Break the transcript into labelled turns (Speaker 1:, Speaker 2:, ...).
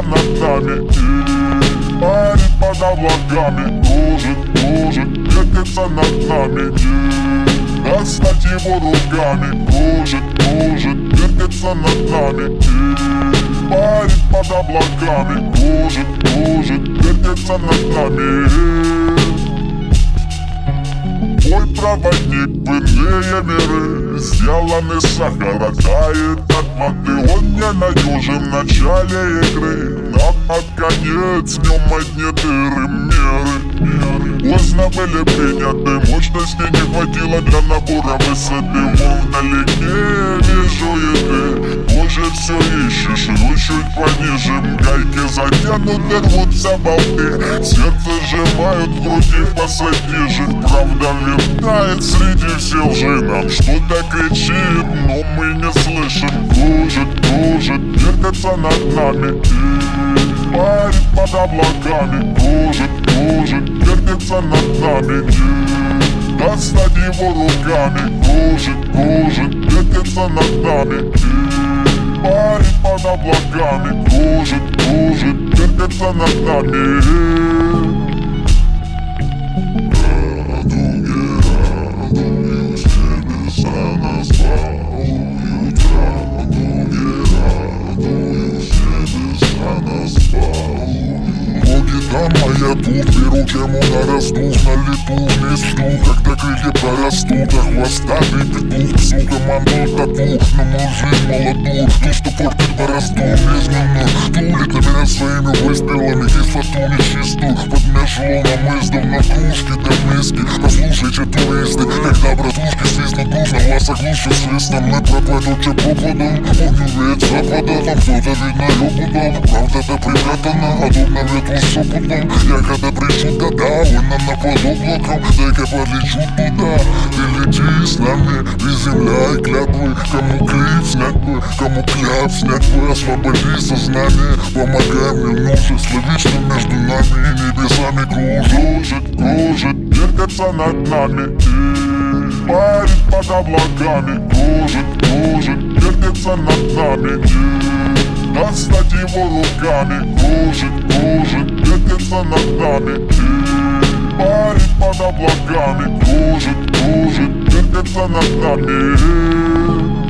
Speaker 1: над нами и парит под облаками. Кружит, вертится над нами и достать его руками. Кружит, вертится над нами и парит под облаками. Кружит, вертится над нами. Мой проводник в иные миры, сделанный сахара, тает от воды. Он ненадежен в начале игры, но под конец в нем одни дыры. Меры поздно были приняты, мощности не хватило для набора высоты. Вон вдалеке вижу еды, позже все ищешь, ну чуть пониже. Гайки затянуты, рвутся болты, сердце сжимают в груди пассатижи. Правда витает среди всей лжи, нам что-то кричит, но мы не слышим. Кружит, вертится над нами и парит под облаками. Кружит, вертится над нами и достать его руками. Кружит, вертится над нами и парит под облаками. Кружит, вертится над нами. Моя путь, беру тему на раздув, на лету вместе жду, когда крылья прорастут, а хвостатый петух всю команду тату, на мою жизнь молодую, ту, что портит борозду неизменную, тулит на меня своими выстрелами кислоту нечистую, подмешивал на мысль на кружке до миски. Послушайте, туристы, когда братушки свистнут дружно, вас оглушит свистом, мы пропадут че попадом, огню ведь западом, кто-то видно ёбудом, правда-то припрятана, подобно ветру с опытом. Я когда пришел туда, вы нам на под облаком, дай-ка подлечу туда. Ты лети с нами, приземляй клятвы, кому клип снять бы, кому кляп снять бы. Освободи сознание, помогай мне множество вечно между нами и небесами. Кружит, вертится над нами и парит под облаками. Кружит, вертится над нами и достать его руками. Кружит, вертится над нами и парит под облаками. Кружит, вертится над нами.